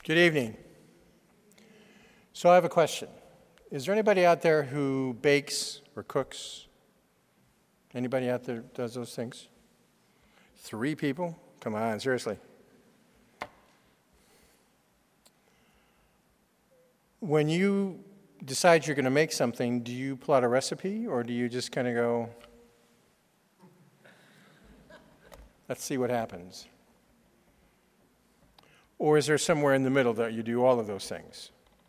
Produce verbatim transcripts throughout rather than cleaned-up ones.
Good evening. So I have a question. Is there anybody out there who bakes or cooks? Anybody out there does those things? Three people? Come on, seriously. When you decide you're going to make something, do you plot a recipe or do you just kind of go, let's see what happens? Or is there somewhere in the middle that you do all of those things?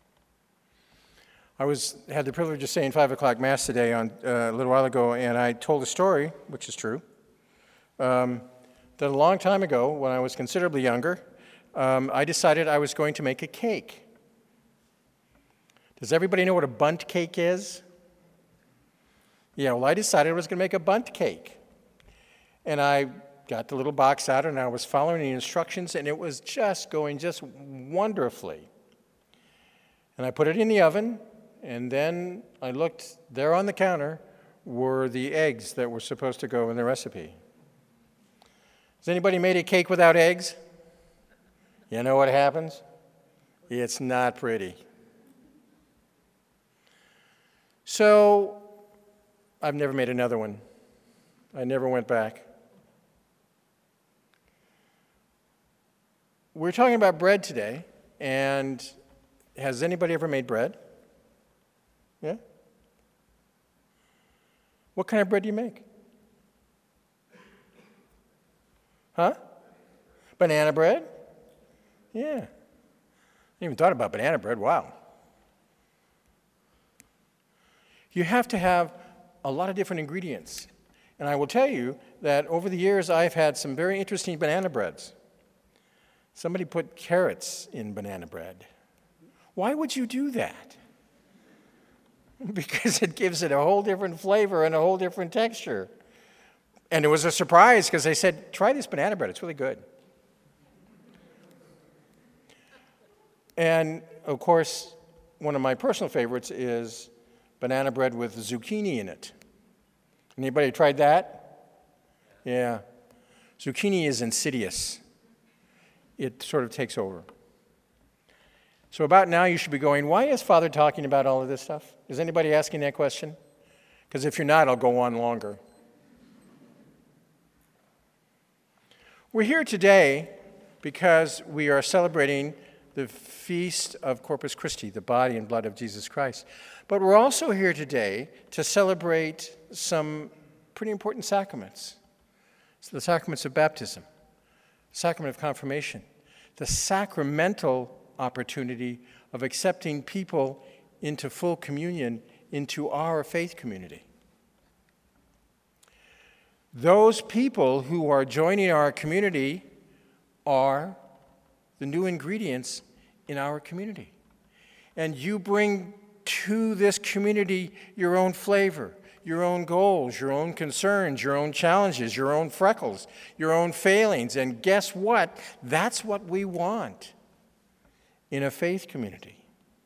I was had the privilege of saying five o'clock Mass today on, uh, a little while ago, and I told a story, which is true, um, that a long time ago, when I was considerably younger, um, I decided I was going to make a cake. Does everybody know what a bundt cake is? Yeah, well, I decided I was going to make a bundt cake. And I got the little box out, and I was following the instructions, and it was just going just wonderfully. And I put it in the oven, and then I looked, there on the counter were the eggs that were supposed to go in the recipe. Has anybody made a cake without eggs? You know what happens? It's not pretty. So I've never made another one. I never went back. We're talking about bread today, and has anybody ever made bread? Yeah? What kind of bread do you make? Huh? Banana bread? Yeah. I didn't even thought about banana bread. Wow. You have to have a lot of different ingredients. And I will tell you that over the years, I've had some very interesting banana breads. Somebody put carrots in banana bread. Why would you do that? Because it gives it a whole different flavor and a whole different texture. And it was a surprise because they said, try this banana bread, it's really good. And of course, one of my personal favorites is banana bread with zucchini in it. Anybody tried that? Yeah. Zucchini is insidious. It sort of takes over. So about now you should be going, why is Father talking about all of this stuff? Is anybody asking that question? Because if you're not, I'll go on longer. We're here today because we are celebrating the feast of Corpus Christi, the body and blood of Jesus Christ. But we're also here today to celebrate some pretty important sacraments. It's the sacraments of baptism, sacrament of confirmation, the sacramental opportunity of accepting people into full communion into our faith community. Those people who are joining our community are the new ingredients in our community. And you bring to this community your own flavor, your own goals, your own concerns, your own challenges, your own freckles, your own failings. And guess what? That's what we want in a faith community.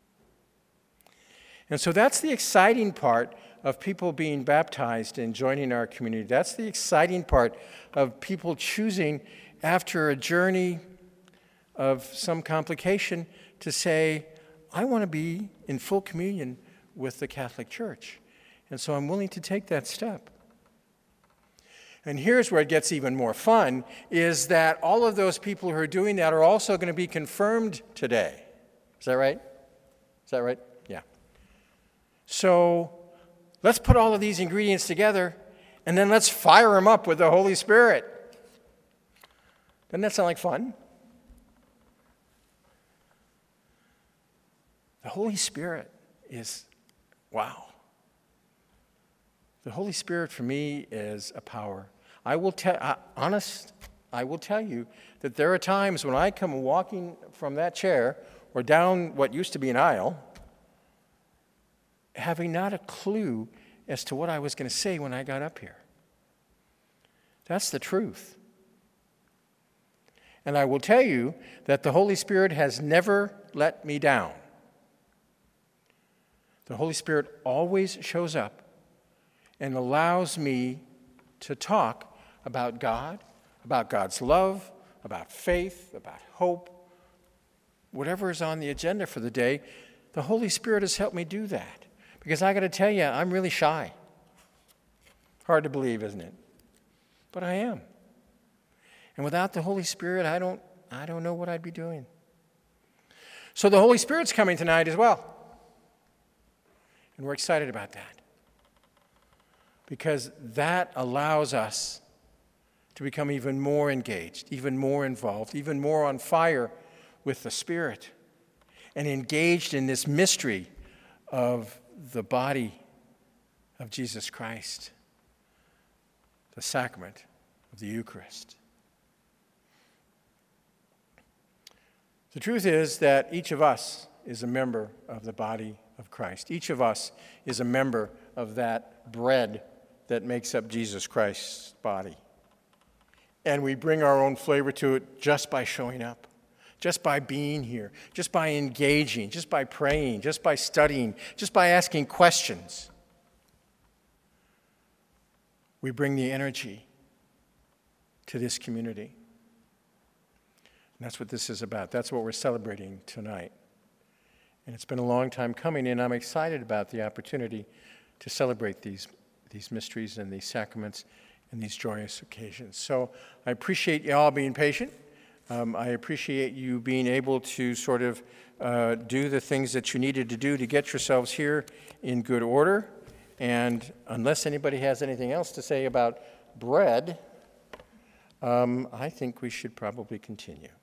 And so that's the exciting part of people being baptized and joining our community. That's the exciting part of people choosing, after a journey of some complication, to say, I want to be in full communion with the Catholic Church. And so I'm willing to take that step. And here's where it gets even more fun, is that all of those people who are doing that are also going to be confirmed today. Is that right? Is that right? Yeah. So let's put all of these ingredients together, and then let's fire them up with the Holy Spirit. Doesn't that sound like fun? The Holy Spirit is, wow. The Holy Spirit for me is a power. I will tell, honest, I will tell you that there are times when I come walking from that chair or down what used to be an aisle, having not a clue as to what I was going to say when I got up here. That's the truth. And I will tell you that the Holy Spirit has never let me down. The Holy Spirit always shows up and allows me to talk about God, about God's love, about faith, about hope, whatever is on the agenda for the day, the Holy Spirit has helped me do that. Because I got to tell you, I'm really shy. Hard to believe, isn't it? But I am. And without the Holy Spirit, I don't, I don't know what I'd be doing. So the Holy Spirit's coming tonight as well. And we're excited about that. Because that allows us to become even more engaged, even more involved, even more on fire with the Spirit, and engaged in this mystery of the body of Jesus Christ, the sacrament of the Eucharist. The truth is that each of us is a member of the body of Christ. Each of us is a member of that bread that makes up Jesus Christ's body. And we bring our own flavor to it just by showing up, just by being here, just by engaging, just by praying, just by studying, just by asking questions. We bring the energy to this community. And that's what this is about. That's what we're celebrating tonight. And it's been a long time coming, and I'm excited about the opportunity to celebrate these, these mysteries and these sacraments and these joyous occasions. So I appreciate you all being patient. Um, I appreciate you being able to sort of uh, do the things that you needed to do to get yourselves here in good order. And unless anybody has anything else to say about bread, um, I think we should probably continue.